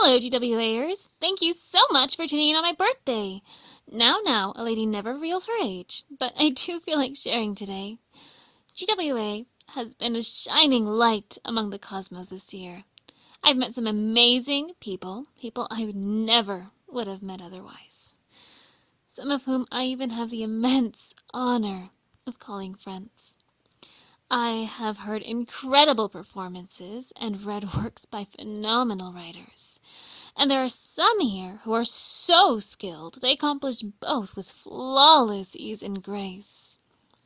Hello, GWAers! Thank you so much for tuning in on my birthday! Now, a lady never reveals her age, but I do feel like sharing today. GWA has been a shining light among the cosmos this year. I've met some amazing people I never would have met otherwise. Some of whom I even have the immense honor of calling friends. I have heard incredible performances and read works by phenomenal writers. And there are some here who are so skilled they accomplish both with flawless ease and grace.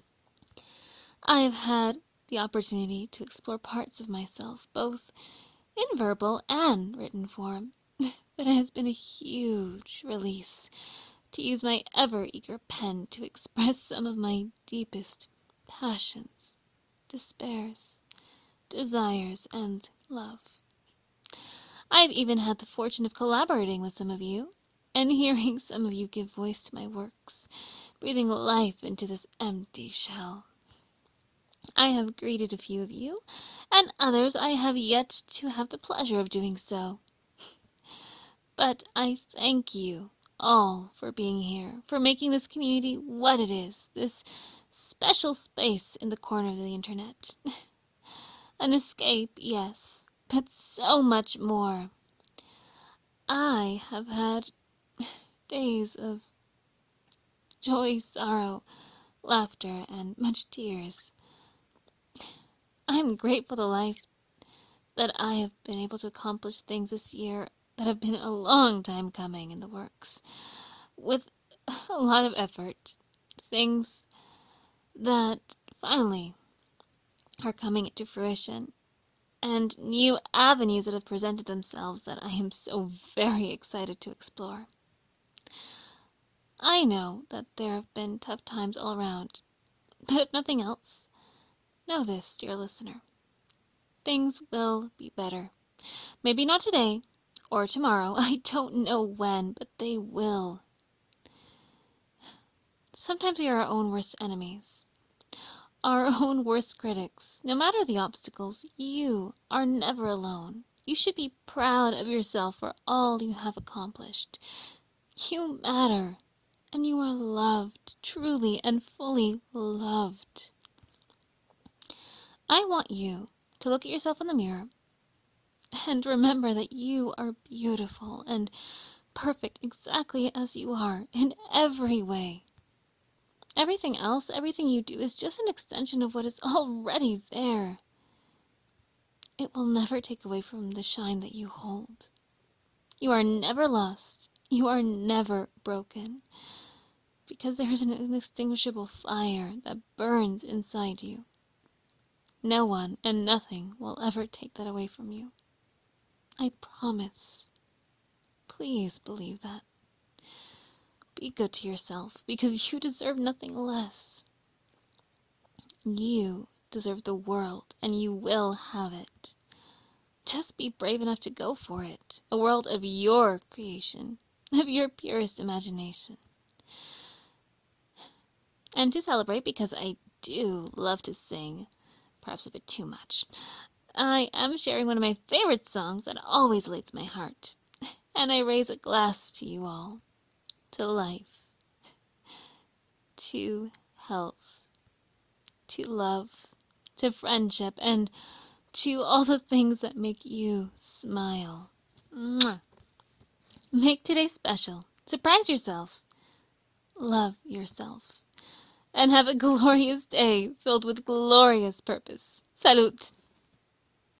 I have had the opportunity to explore parts of myself, both in verbal and written form, but it has been a huge release to use my ever-eager pen to express some of my deepest passions, despairs, desires, and love. I've even had the fortune of collaborating with some of you, and hearing some of you give voice to my works, breathing life into this empty shell. I have greeted a few of you, and others I have yet to have the pleasure of doing so. But I thank you all for being here, for making this community what it is, this special space in the corner of the internet. An escape, yes, but so much more. I have had days of joy, sorrow, laughter, and much tears. I am grateful to life that I have been able to accomplish things this year that have been a long time coming in the works, with a lot of effort, things that finally are coming into fruition, and new avenues that have presented themselves that I am so very excited to explore. I know that there have been tough times all around, but if nothing else, know this, dear listener. Things will be better. Maybe not today or tomorrow, I don't know when, but they will. Sometimes we are our own worst enemies, our own worst critics. No matter the obstacles, you are never alone. You should be proud of yourself for all you have accomplished. You matter, and you are loved, truly and fully loved. I want you to look at yourself in the mirror and remember that you are beautiful and perfect exactly as you are in every way. Everything else, everything you do is just an extension of what is already there. It will never take away from the shine that you hold. You are never lost. You are never broken. Because there is an inextinguishable fire that burns inside you. No one and nothing will ever take that away from you. I promise. Please believe that. Be good to yourself, because you deserve nothing less. You deserve the world, and you will have it. Just be brave enough to go for it. A world of your creation, of your purest imagination. And to celebrate, because I do love to sing, perhaps a bit too much, I am sharing one of my favorite songs that always elates my heart. And I raise a glass to you all, to life, to health, to love, to friendship, and to all the things that make you smile. Mwah. Make today special. Surprise yourself. Love yourself. And have a glorious day filled with glorious purpose. Salud!